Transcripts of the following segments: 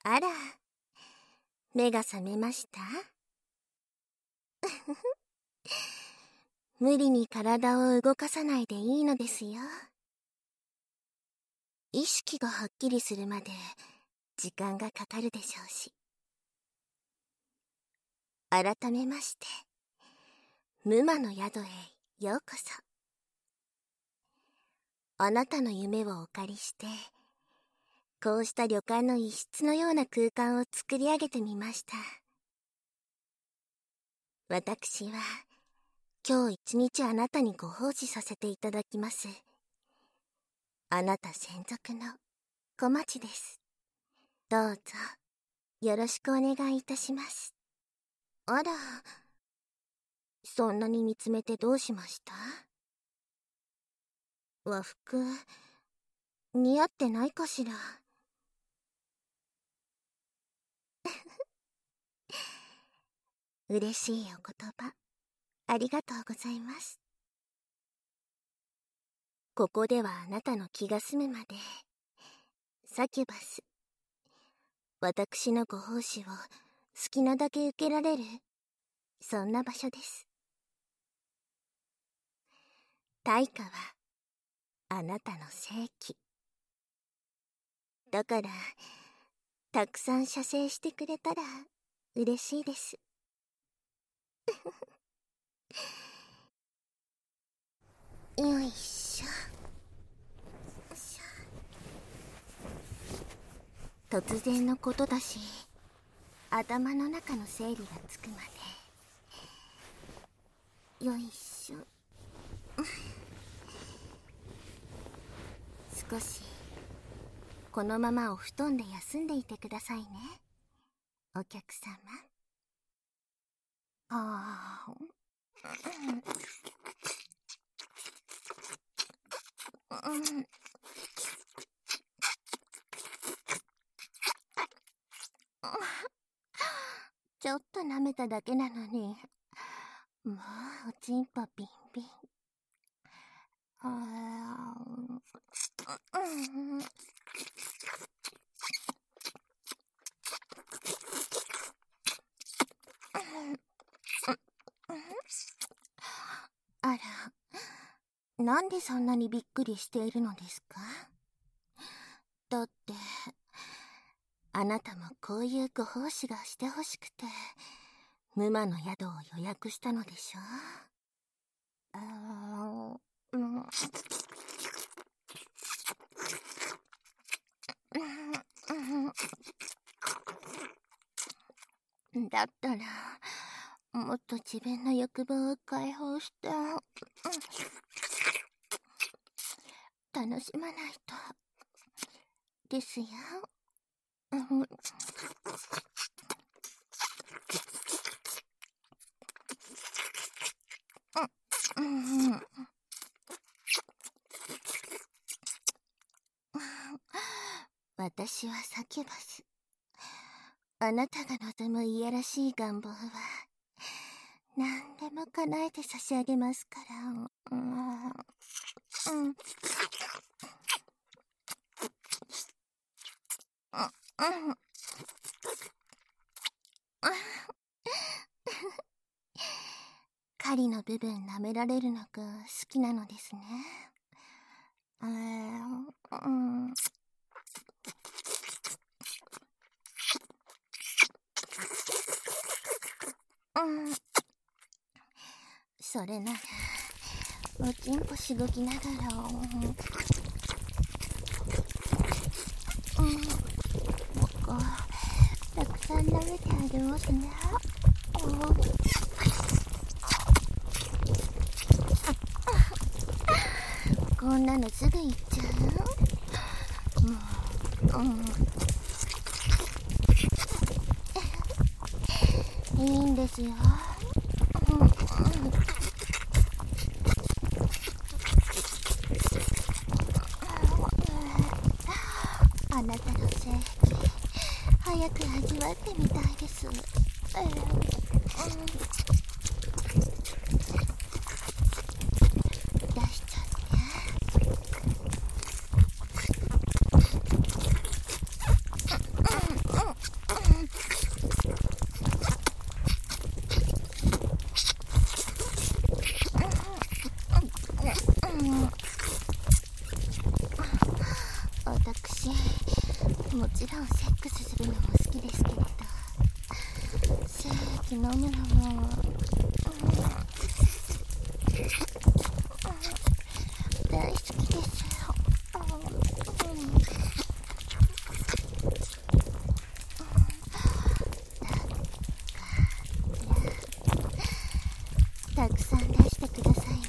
あら、目が覚めました？無理に体を動かさないでいいのですよ。意識がはっきりするまで時間がかかるでしょうし。改めまして、無魔の宿へようこそ。あなたの夢をお借りして、こうした旅館の一室のような空間を作り上げてみました。私は今日一日あなたにご奉仕させていただきます。あなた専属の小町です。どうぞよろしくお願いいたします。あら、そんなに見つめてどうしました？和服似合ってないかしら。嬉しいお言葉ありがとうございます。ここではあなたの気が済むまでサキュバス、私のご奉仕を好きなだけ受けられる、そんな場所です。対価はあなたの正規だから、たくさん射精してくれたら嬉しいです。よいしょ。突然のことだし、頭の中の整理がつくまで。よいしょ。少しこのままお布団で休んでいてくださいね、お客様。ああ、ちょっと舐めただけなのに、もうおちんぽビンビン。あら、なんでそんなにびっくりしているのですか？だって、あなたもこういうご奉仕がしてほしくて、無魔の宿を予約したのでしょ？だったら、もっと自分の欲望を解放して、楽しまないとですよ。私はサキュバス。あなたが望むいやらしい願望は何でも叶えて差し上げますから。狩りの部分舐められるのが好きなのですね。それならおちんぽしごきながら、僕たくさん舐めてあげますね。こんなのすぐ行っちゃう。いいんですよ。あなたの性器、早く味わってみたいです。出しちゃって。 セックスするのも好きですけれど、精液飲むのも、大好きですよ。たくさん出してくださいね。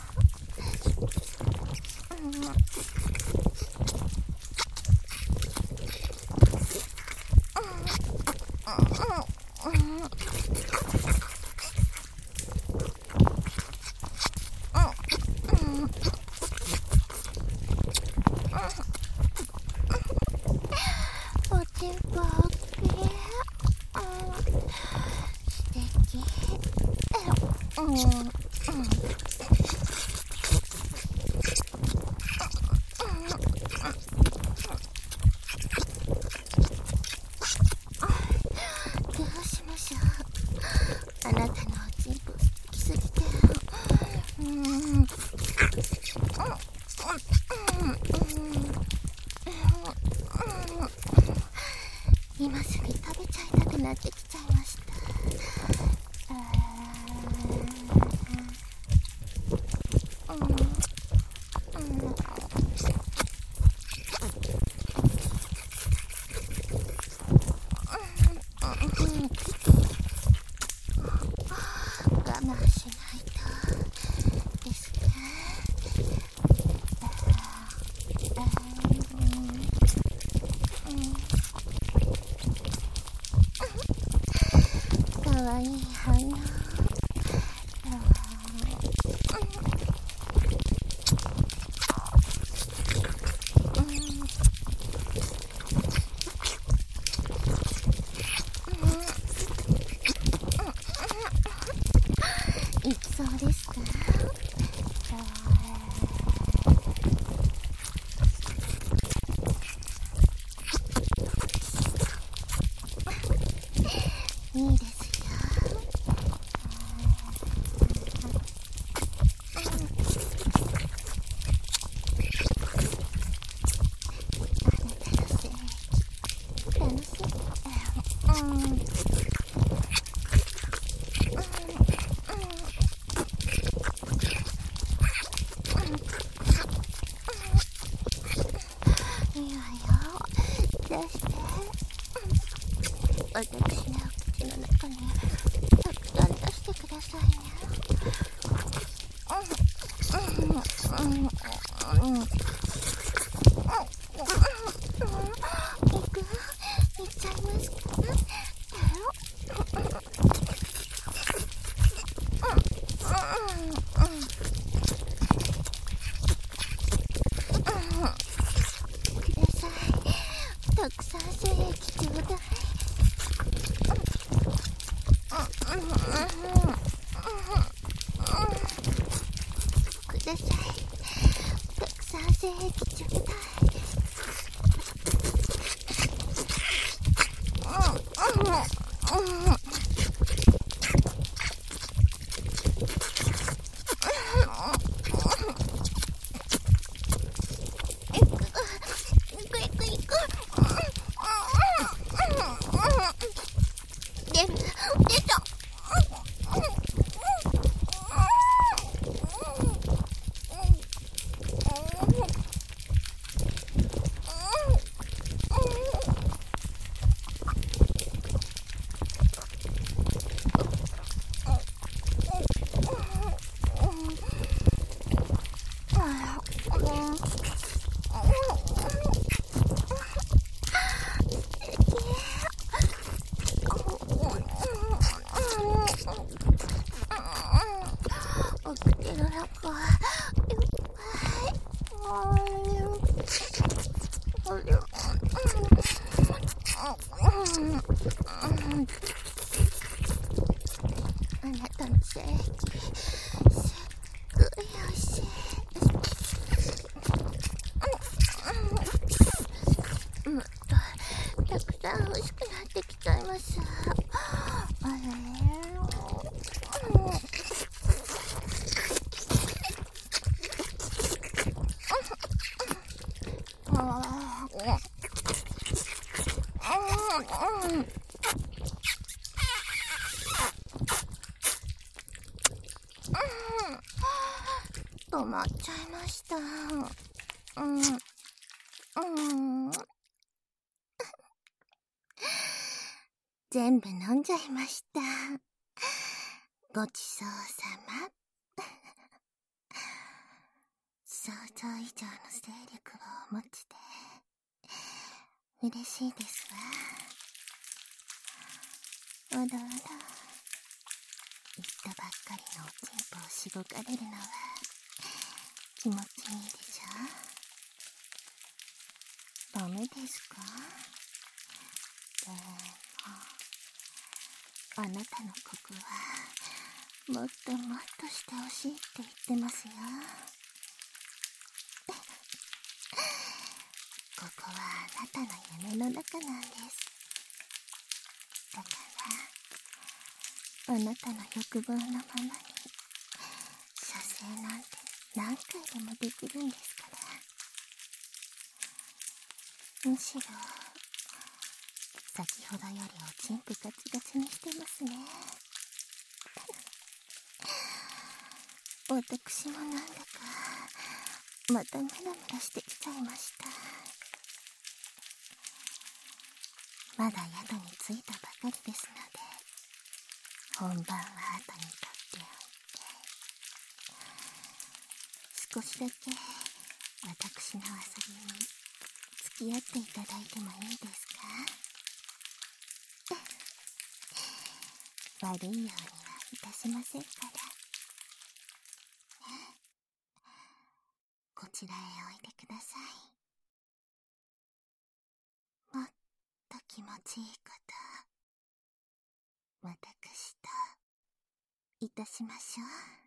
おちんぽ大きい。素敵。どうしましょう。あなたのおちんぽ好きすぎて。今すぐ食べちゃいたくなってきちゃいました。我慢しないとですね。かわいい反応。いきそうですか？いいですよ。いいわよ。出して。私の口の中にたくさん出してくださいね。いっちゃいますか？たくさん精液ちょうだい。ください。たくさん精液ちょうだい。出た。お口の中いっぱい。あなたの精液すっごいおいしい。もっとたくさん欲しくなってきちゃいます。 止まっちゃいました。全部飲んじゃいました。ごちそうさま。想像以上の勢力をお持ちで嬉しいですわ。おどおど、言ったばっかりのおちんぽをしごかれるのは気持ちいいでしょ。ダメですか？でもあなたのここはもっともっとしてほしいって言ってますよ。ここはあなたの夢の中なんです。だからあなたの欲望のままに射精なんて何回でもできるんですから。むしろ先ほどよりおちんぷガチガチにしてますね。私もなんだかまたムラムラしてきちゃいました。まだ宿に着いたばかりですので本番は後にとっておいて、少しだけ私の遊びに付き合っていただいてもいいですか？悪いようにはいたしませんから。こちらへおいでください。もっと気持ちいいこと私といたしましょう。